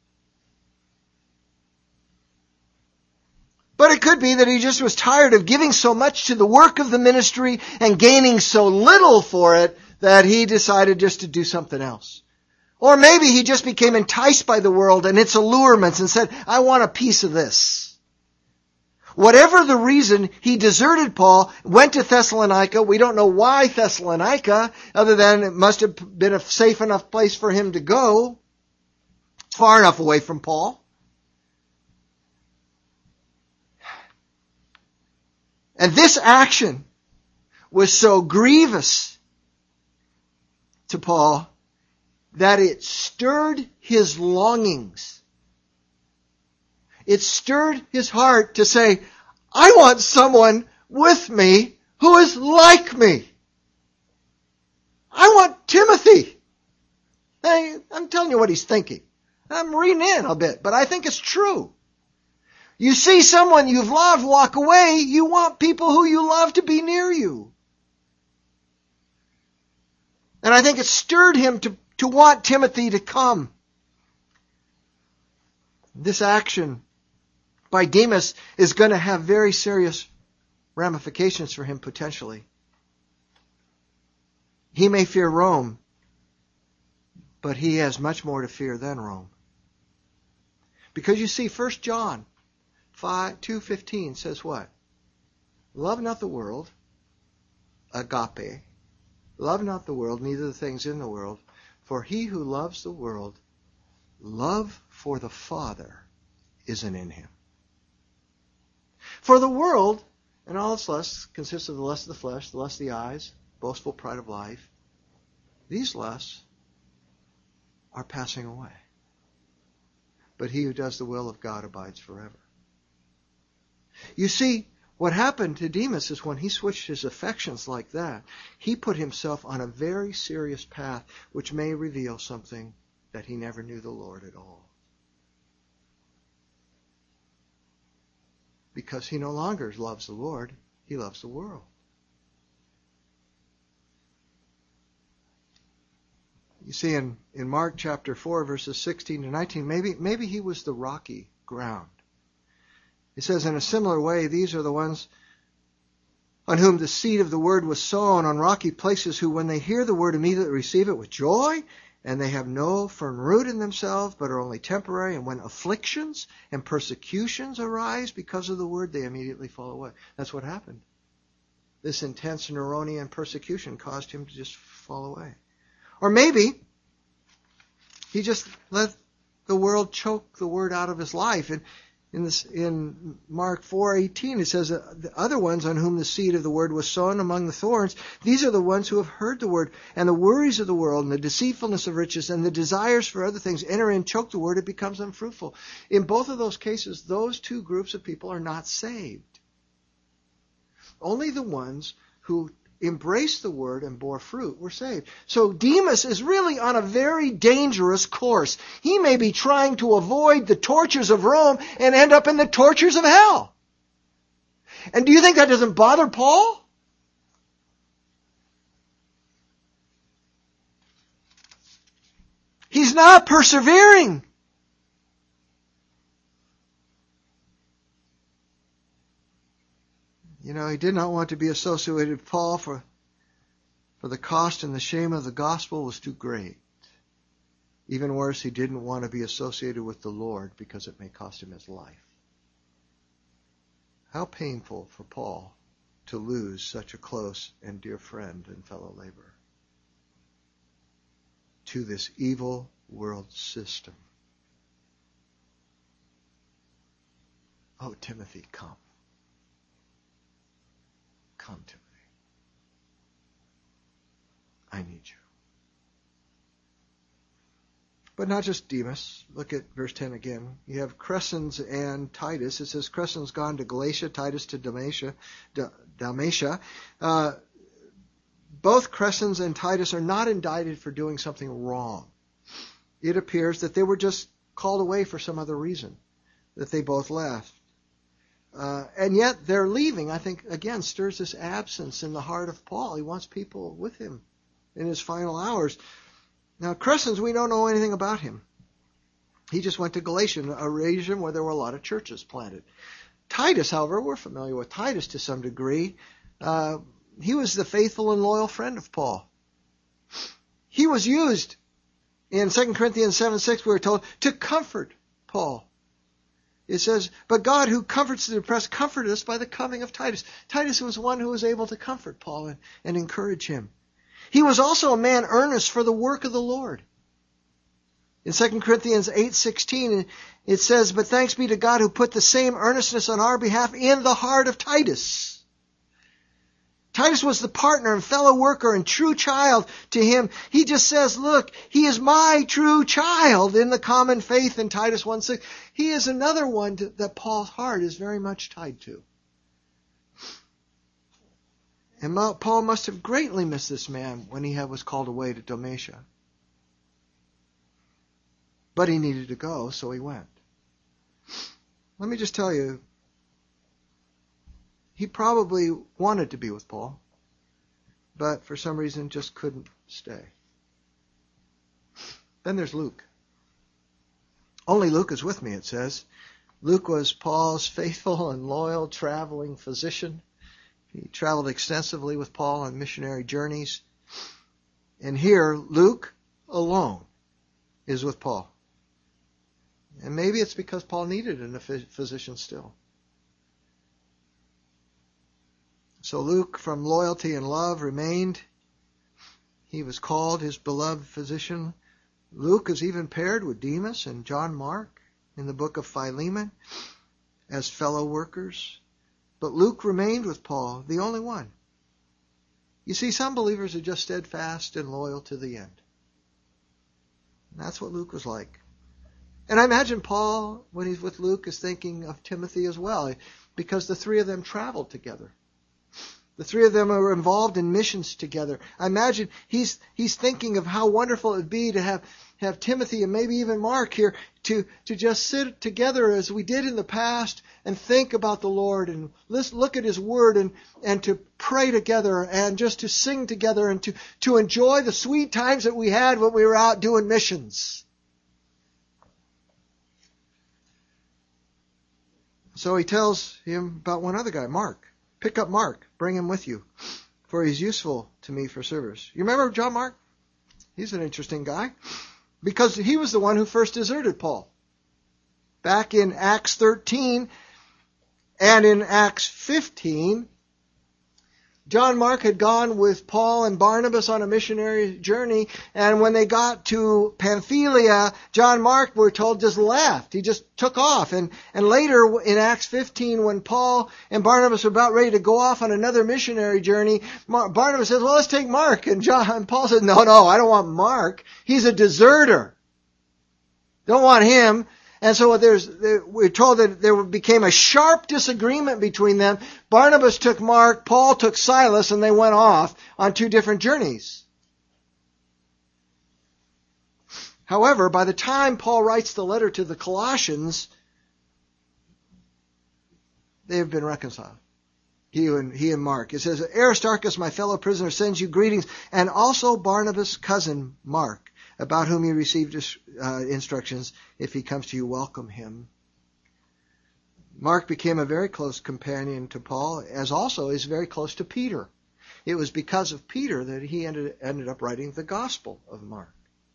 But it could be that he just was tired of giving so much to the work of the ministry and gaining so little for it that he decided just to do something else. Or maybe he just became enticed by the world and its allurements and said, I want a piece of this. Whatever the reason, he deserted Paul, went to Thessalonica. We don't know why Thessalonica, other than it must have been a safe enough place for him to go. It's far enough away from Paul. And this action was so grievous to Paul that it stirred his longings. It stirred his heart to say, I want someone with me who is like me. I want Timothy. Hey, I'm telling you what he's thinking. I'm reading in a bit, but I think it's true. You see someone you've loved walk away, you want people who you love to be near you. And I think it stirred him to want Timothy to come. This action by Demas is going to have very serious ramifications for him potentially. He may fear Rome, but he has much more to fear than Rome. Because you see, 1 John 2:15 says what? Love not the world, agape. Love not the world, neither the things in the world. For he who loves the world, love for the Father isn't in him. For the world and all its lusts consists of the lust of the flesh, the lust of the eyes, boastful pride of life. These lusts are passing away. But he who does the will of God abides forever. You see, what happened to Demas is when he switched his affections like that, he put himself on a very serious path which may reveal something that he never knew the Lord at all. Because he no longer loves the Lord, he loves the world. You see, in Mark chapter 4, verses 16 to 19, maybe he was the rocky ground. It says, in a similar way, these are the ones on whom the seed of the word was sown on rocky places, who when they hear the word immediately receive it with joy, and they have no firm root in themselves, but are only temporary. And when afflictions and persecutions arise because of the word, they immediately fall away. That's what happened. This intense Neronian persecution caused him to just fall away. Or maybe he just let the world choke the word out of his life. And in Mark 4:18, it says, the other ones on whom the seed of the word was sown among the thorns, these are the ones who have heard the word, and the worries of the world and the deceitfulness of riches and the desires for other things enter in, choke the word, it becomes unfruitful. In both of those cases, those two groups of people are not saved. Only the ones who embraced the word and bore fruit were saved. So Demas is really on a very dangerous course. He may be trying to avoid the tortures of Rome and end up in the tortures of hell. And do you think that doesn't bother Paul? He's not persevering. You know, he did not want to be associated with Paul, for the cost and the shame of the gospel was too great. Even worse, he didn't want to be associated with the Lord because it may cost him his life. How painful for Paul to lose such a close and dear friend and fellow laborer to this evil world system. Oh, Timothy, come. Come to me. I need you. But not just Demas. Look at verse 10 again. You have Crescens and Titus. It says Crescens gone to Galatia, Titus to Dalmatia. Both Crescens and Titus are not indicted for doing something wrong. It appears that they were just called away for some other reason, that they both left. And yet their leaving, I think, again, stirs this absence in the heart of Paul. He wants people with him in his final hours. Now, Crescens, we don't know anything about him. He just went to Galatia, a region where there were a lot of churches planted. Titus, however, we're familiar with Titus to some degree. He was the faithful and loyal friend of Paul. He was used in 2 Corinthians 7:6, we were told, to comfort Paul. It says, but God who comforts the depressed comforted us by the coming of Titus. Titus was one who was able to comfort Paul and encourage him. He was also a man earnest for the work of the Lord. In 2 Corinthians 8:16, it says, but thanks be to God who put the same earnestness on our behalf in the heart of Titus. Titus was the partner and fellow worker and true child to him. He just says, look, he is my true child in the common faith in Titus 1:6. He is another one that Paul's heart is very much tied to. And Paul must have greatly missed this man when he was called away to Dalmatia. But he needed to go, so he went. Let me just tell you, he probably wanted to be with Paul, but for some reason just couldn't stay. Then there's Luke. Only Luke is with me, it says. Luke was Paul's faithful and loyal traveling physician. He traveled extensively with Paul on missionary journeys. And here, Luke alone is with Paul. And maybe it's because Paul needed a physician still. So Luke, from loyalty and love, remained. He was called his beloved physician. Luke is even paired with Demas and John Mark in the book of Philemon as fellow workers. But Luke remained with Paul, the only one. You see, some believers are just steadfast and loyal to the end. And that's what Luke was like. And I imagine Paul, when he's with Luke, is thinking of Timothy as well, because the three of them traveled together. The three of them are involved in missions together. I imagine he's thinking of how wonderful it would be to have Timothy and maybe even Mark here to just sit together as we did in the past and think about the Lord and let's look at His Word and to pray together and just to sing together and to enjoy the sweet times that we had when we were out doing missions. So he tells him about one other guy, Mark. Pick up Mark. Bring him with you, for he's useful to me for service. You remember John Mark? He's an interesting guy because he was the one who first deserted Paul. Back in Acts 13 and in Acts 15, John Mark had gone with Paul and Barnabas on a missionary journey, and when they got to Pamphylia, John Mark, we're told, just left. He just took off. And later in Acts 15, when Paul and Barnabas were about ready to go off on another missionary journey, Barnabas says, well, let's take Mark. And Paul said, no, I don't want Mark. He's a deserter. Don't want him. And so we're told that there became a sharp disagreement between them. Barnabas took Mark, Paul took Silas, and they went off on two different journeys. However, by the time Paul writes the letter to the Colossians, they have been reconciled. He and Mark. It says, Aristarchus, my fellow prisoner, sends you greetings, and also Barnabas' cousin Mark, about whom you received instructions. If he comes to you, welcome him. Mark became a very close companion to Paul, as also is very close to Peter. It was because of Peter that he ended up writing the Gospel of Mark.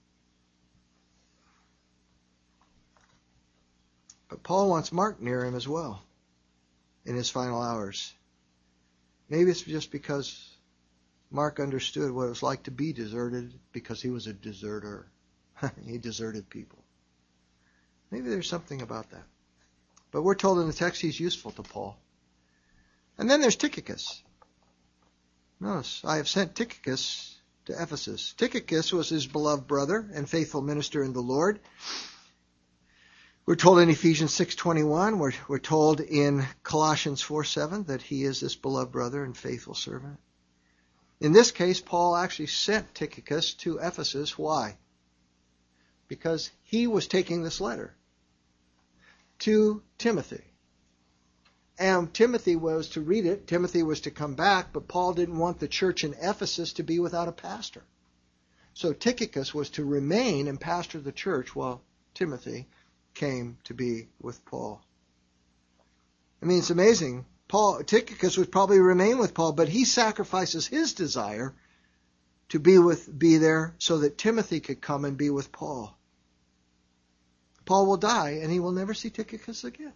But Paul wants Mark near him as well in his final hours. Maybe it's just because Mark understood what it was like to be deserted because he was a deserter. He deserted people. Maybe there's something about that. But we're told in the text he's useful to Paul. And then there's Tychicus. Notice, I have sent Tychicus to Ephesus. Tychicus was his beloved brother and faithful minister in the Lord. We're told in Ephesians 6:21, we're told in Colossians 4:7 that he is this beloved brother and faithful servant. In this case, Paul actually sent Tychicus to Ephesus. Why? Because he was taking this letter to Timothy. And Timothy was to read it. Timothy was to come back, but Paul didn't want the church in Ephesus to be without a pastor. So Tychicus was to remain and pastor the church while Timothy came to be with Paul. I mean, it's amazing. Tychicus would probably remain with Paul, but he sacrifices his desire to be there so that Timothy could come and be with Paul. Paul will die, and he will never see Tychicus again.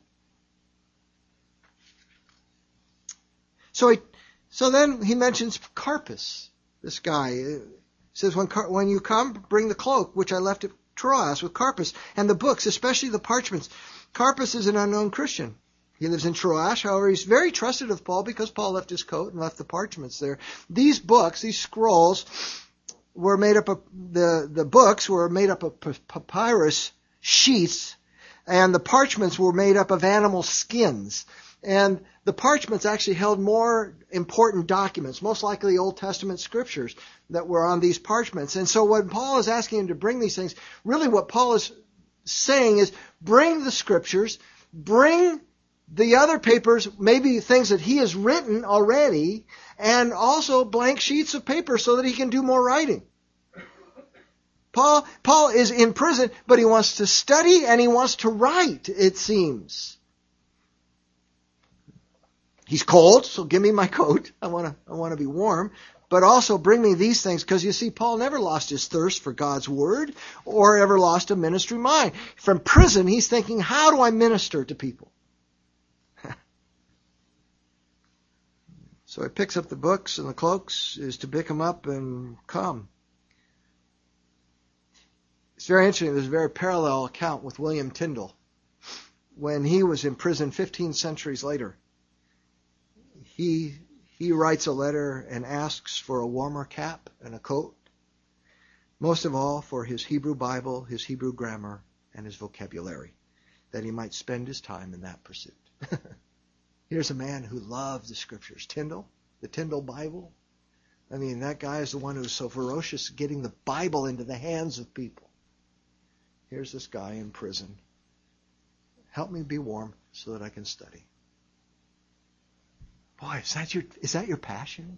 So then he mentions Carpus, this guy. He says, when you come, bring the cloak, which I left at Troas with Carpus, and the books, especially the parchments. Carpus is an unknown Christian. He lives in Troas. However, he's very trusted of Paul because Paul left his coat and left the parchments there. These books, these scrolls, were made up of, the books were made up of papyrus sheets, and the parchments were made up of animal skins. And the parchments actually held more important documents, most likely Old Testament scriptures that were on these parchments. And so when Paul is asking him to bring these things, really what Paul is saying is bring the scriptures, bring the other papers, maybe things that he has written already, and also blank sheets of paper so that he can do more writing. Paul is in prison, but he wants to study and he wants to write, it seems. He's cold, so give me my coat. I want to be warm. But also bring me these things, because you see, Paul never lost his thirst for God's word or ever lost a ministry mind. From prison, he's thinking, how do I minister to people? So he picks up the books and the cloaks, is to pick them up and come. It's very interesting. There's a very parallel account with William Tyndale. When he was in prison 15 centuries later, he writes a letter and asks for a warmer cap and a coat. Most of all for his Hebrew Bible, his Hebrew grammar, and his vocabulary, that he might spend his time in that pursuit. Here's a man who loved the scriptures. Tyndale, the Tyndale Bible. I mean, that guy is the one who's so ferocious getting the Bible into the hands of people. Here's this guy in prison. Help me be warm so that I can study. Boy, is that your passion?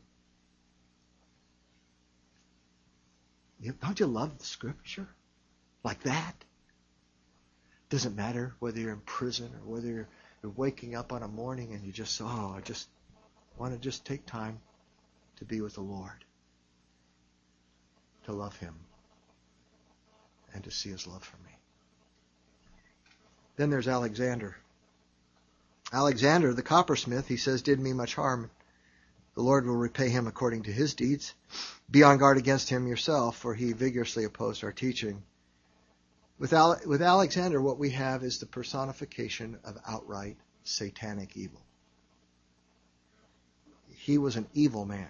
Don't you love the scripture like that? Doesn't matter whether you're in prison or whether you're waking up on a morning and you just, I just want to take time to be with the Lord, to love Him. and to see his love for me. Then there's Alexander. Alexander, the coppersmith, he says, did me much harm. The Lord will repay him according to his deeds. Be on guard against him yourself, for he vigorously opposed our teaching. With Alexander, what we have is the personification of outright satanic evil. He was an evil man.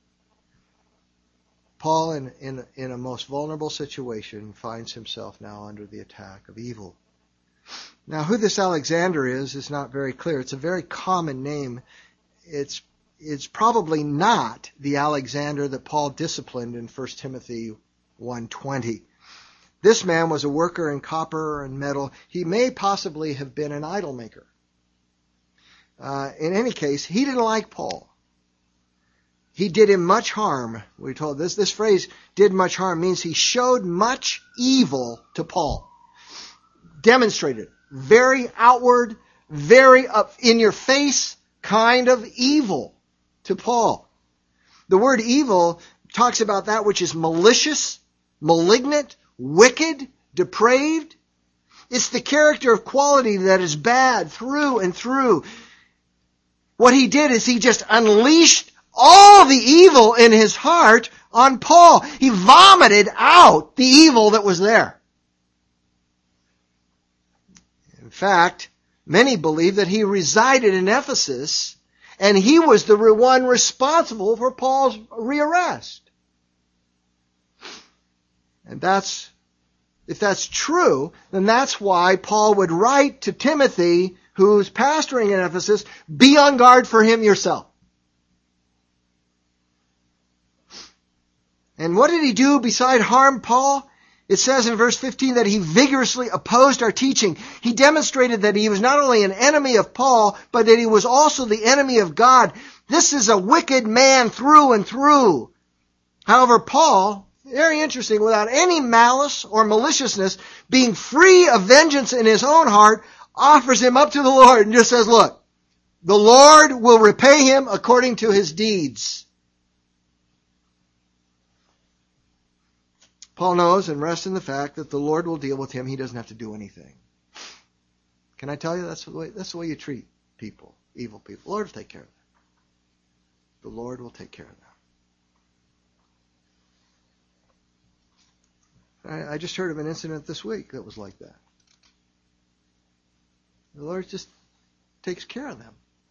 Paul, in a most vulnerable situation, finds himself now under the attack of evil. Now, who this Alexander is not very clear. It's a very common name. It's probably not the Alexander that Paul disciplined in 1 Timothy 1:20. This man was a worker in copper and metal. He may possibly have been an idol maker. In any case, he didn't like Paul. He did him much harm. We're told this phrase, did much harm, means he showed much evil to Paul. Demonstrated very outward, very up in your face kind of evil to Paul. The word evil talks about that which is malicious, malignant, wicked, depraved. It's the character of quality that is bad through and through. What he did is he just unleashed all the evil in his heart on Paul. He vomited out the evil that was there. In fact, many believe that he resided in Ephesus and he was the one responsible for Paul's rearrest. And if that's true, then that's why Paul would write to Timothy, who's pastoring in Ephesus, be on guard for him yourself. And what did he do beside harm Paul? It says in verse 15 that he vigorously opposed our teaching. He demonstrated that he was not only an enemy of Paul, but that he was also the enemy of God. This is a wicked man through and through. However, Paul, very interesting, without any malice or maliciousness, being free of vengeance in his own heart, offers him up to the Lord and just says, look, the Lord will repay him according to his deeds. Paul knows and rests in the fact that the Lord will deal with him. He doesn't have to do anything. Can I tell you that's the way you treat people, evil people. The Lord will take care of them. The Lord will take care of them. I just heard of an incident this week that was like that. The Lord just takes care of them.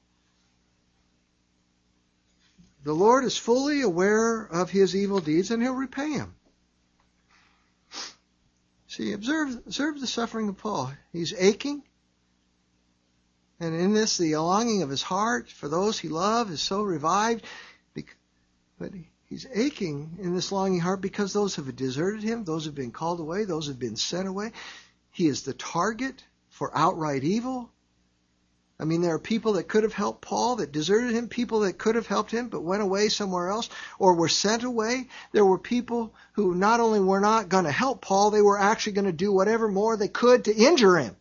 The Lord is fully aware of his evil deeds and he'll repay him. See, observe the suffering of Paul. He's aching. And in this, the longing of his heart for those he loves is so revived. But he's aching in this longing heart because those have deserted him, those have been called away, those have been sent away. He is the target for outright evil. I mean, there are people that could have helped Paul that deserted him, people that could have helped him but went away somewhere else or were sent away. There were people who not only were not going to help Paul, they were actually going to do whatever more they could to injure him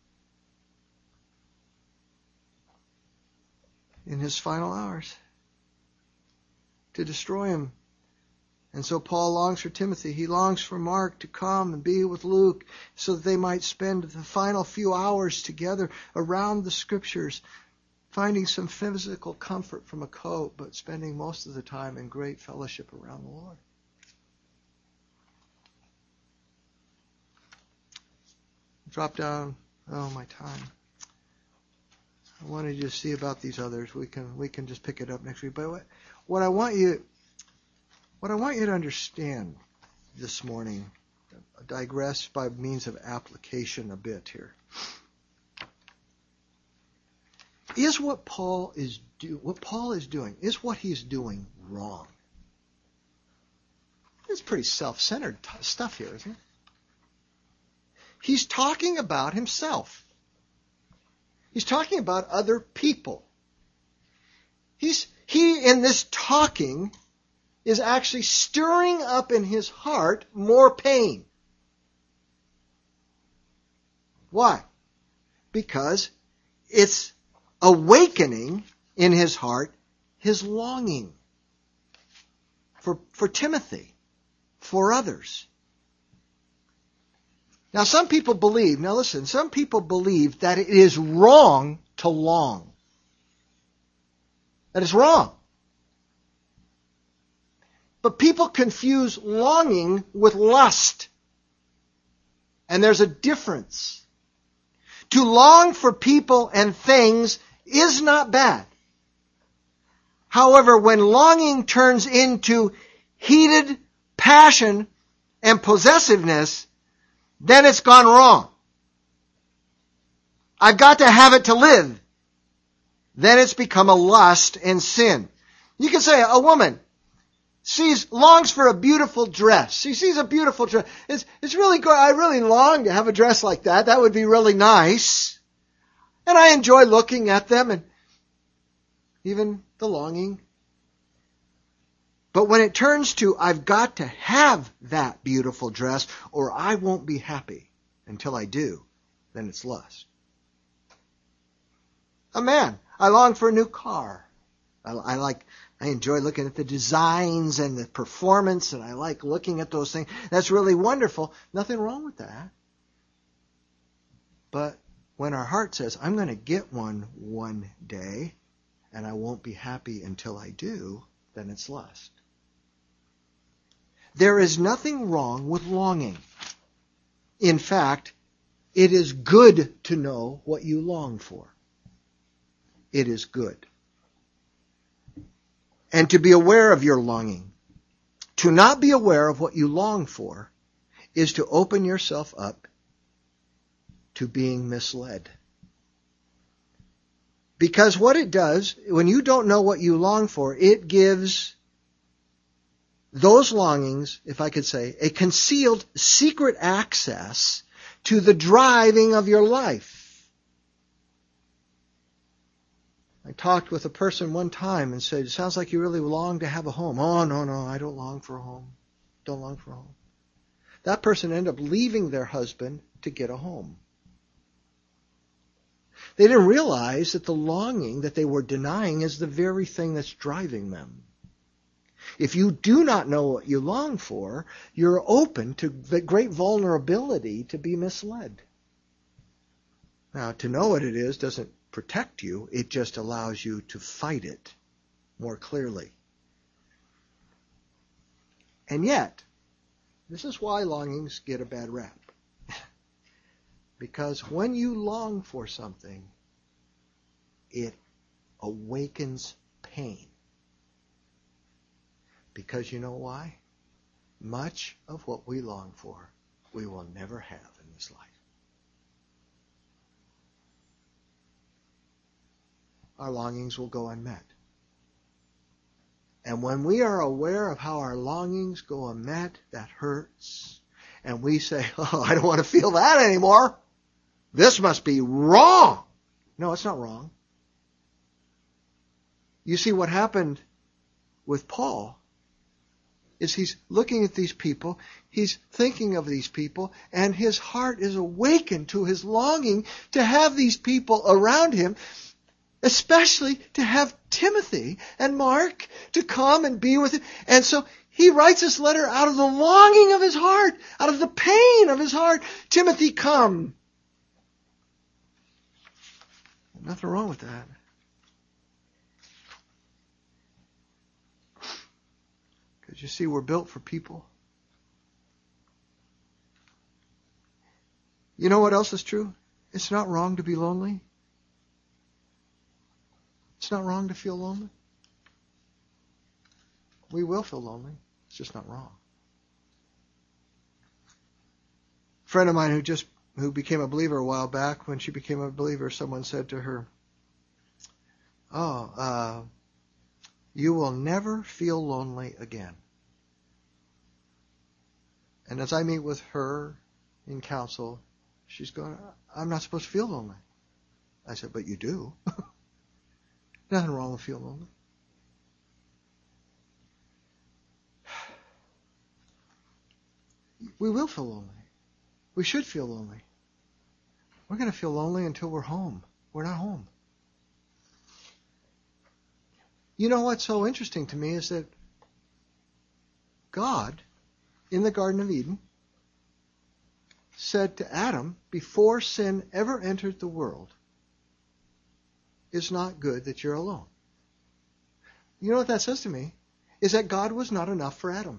in his final hours, to destroy him. And so Paul longs for Timothy. He longs for Mark to come and be with Luke so that they might spend the final few hours together around the Scriptures, finding some physical comfort from a coat, but spending most of the time in great fellowship around the Lord. Drop down. Oh, my time. I wanted you to see about these others. We can just pick it up next week. But what I want you to understand this morning, digress by means of application a bit here, is what Paul is doing, is what he's doing wrong? It's pretty self-centered stuff here, isn't it? He's talking about himself. He's talking about other people. He in this talking is actually stirring up in his heart more pain. Why? Because it's awakening in his heart his longing for Timothy, for others. Now some people believe that it is wrong to long. That is wrong. But people confuse longing with lust. And there's a difference. To long for people and things is not bad. However, when longing turns into heated passion and possessiveness, then it's gone wrong. I've got to have it to live. Then it's become a lust and sin. You can say a woman longs for a beautiful dress. She sees a beautiful dress. It's really good. I really long to have a dress like that. That would be really nice. And I enjoy looking at them and even the longing. But when it turns to, I've got to have that beautiful dress or I won't be happy until I do, then it's lust. A man, I long for a new car. I enjoy looking at the designs and the performance, and I like looking at those things. That's really wonderful. Nothing wrong with that. But when our heart says, I'm going to get one day, and I won't be happy until I do, then it's lust. There is nothing wrong with longing. In fact, it is good to know what you long for. It is good. And to be aware of your longing. To not be aware of what you long for is to open yourself up to being misled. Because what it does, when you don't know what you long for, it gives those longings, if I could say, a concealed secret access to the driving of your life. I talked with a person one time and said, it sounds like you really long to have a home. Oh, no, I don't long for a home. Don't long for a home. That person ended up leaving their husband to get a home. They didn't realize that the longing that they were denying is the very thing that's driving them. If you do not know what you long for, you're open to the great vulnerability to be misled. Now, to know what it is doesn't protect you, it just allows you to fight it more clearly. And yet, this is why longings get a bad rap. Because when you long for something, it awakens pain. Because you know why? Much of what we long for, we will never have in this life. Our longings will go unmet. And when we are aware of how our longings go unmet, that hurts. And we say, oh, I don't want to feel that anymore. This must be wrong. No, it's not wrong. You see, what happened with Paul is he's looking at these people, he's thinking of these people, and his heart is awakened to his longing to have these people around him, especially to have Timothy and Mark to come and be with him. And so he writes this letter out of the longing of his heart, out of the pain of his heart. Timothy, come. Nothing wrong with that. Because you see, we're built for people. You know what else is true? It's not wrong to be lonely. It's not wrong to feel lonely. We will feel lonely. It's just not wrong. A friend of mine who became a believer a while back, when she became a believer, someone said to her, you will never feel lonely again. And as I meet with her in counsel, she's going, I'm not supposed to feel lonely. I said, but you do. Nothing wrong with feeling lonely. We will feel lonely. We should feel lonely. We're going to feel lonely until we're home. We're not home. You know what's so interesting to me is that God, in the Garden of Eden, said to Adam before sin ever entered the world, "It's not good that you're alone." You know what that says to me? Is that God was not enough for Adam.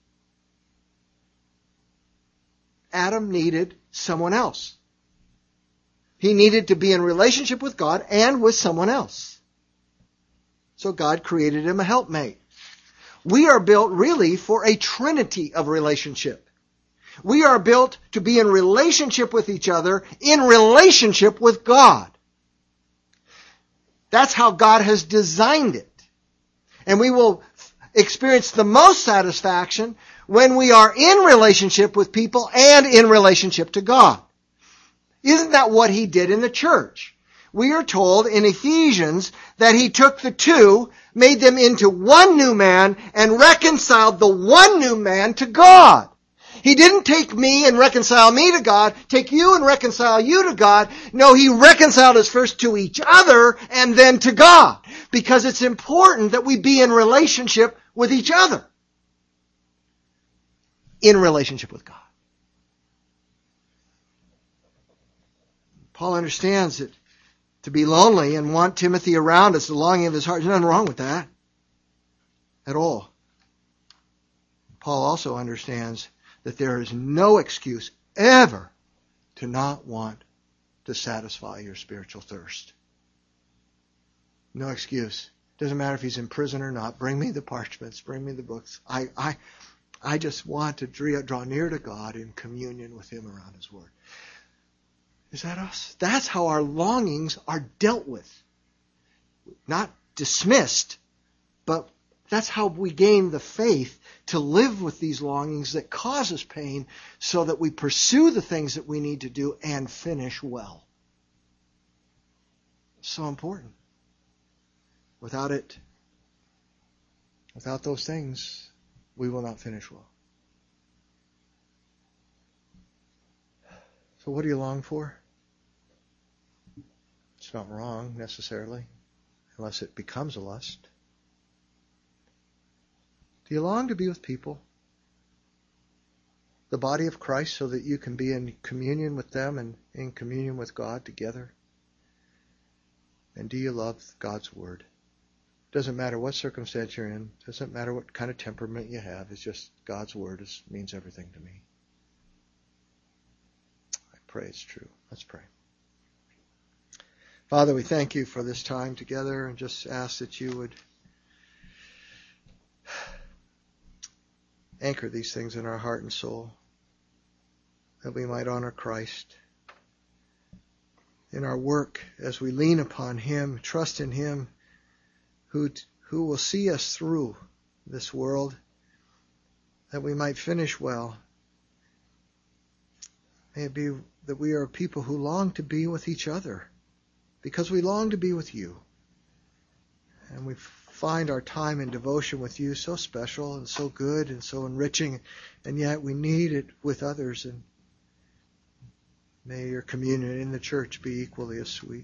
Adam needed someone else. He needed to be in relationship with God and with someone else. So God created him a helpmate. We are built really for a trinity of relationship. We are built to be in relationship with each other, in relationship with God. That's how God has designed it. And we will experience the most satisfaction when we are in relationship with people and in relationship to God. Isn't that what he did in the church? We are told in Ephesians that he took the two, made them into one new man, and reconciled the one new man to God. He didn't take me and reconcile me to God, take you and reconcile you to God. No, he reconciled us first to each other and then to God. Because it's important that we be in relationship with each other. In relationship with God. Paul understands that to be lonely and want Timothy around is the longing of his heart. There's nothing wrong with that. At all. Paul also understands that there is no excuse ever to not want to satisfy your spiritual thirst. No excuse. Doesn't matter if he's in prison or not. Bring me the parchments. Bring me the books. I just want to draw near to God in communion with him around his word. Is that us? That's how our longings are dealt with. Not dismissed, but that's how we gain the faith to live with these longings that cause us pain so that we pursue the things that we need to do and finish well. So important. Without those things, we will not finish well. So what do you long for? It's not wrong necessarily, unless it becomes a lust. Do you long to be with people? The body of Christ, so that you can be in communion with them and in communion with God together? And do you love God's word? Doesn't matter what circumstance you're in. Doesn't matter what kind of temperament you have. It's just God's word means everything to me. I pray it's true. Let's pray. Father, we thank you for this time together and just ask that you would anchor these things in our heart and soul, that we might honor Christ in our work as we lean upon him, trust in him, who will see us through this world, that we might finish well. May it be that we are people who long to be with each other, because we long to be with you. And we find our time in devotion with you so special and so good and so enriching, and yet we need it with others. And may your communion in the church be equally as sweet.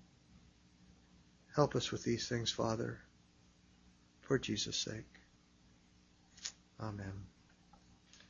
Help us with these things, Father, for Jesus' sake. Amen.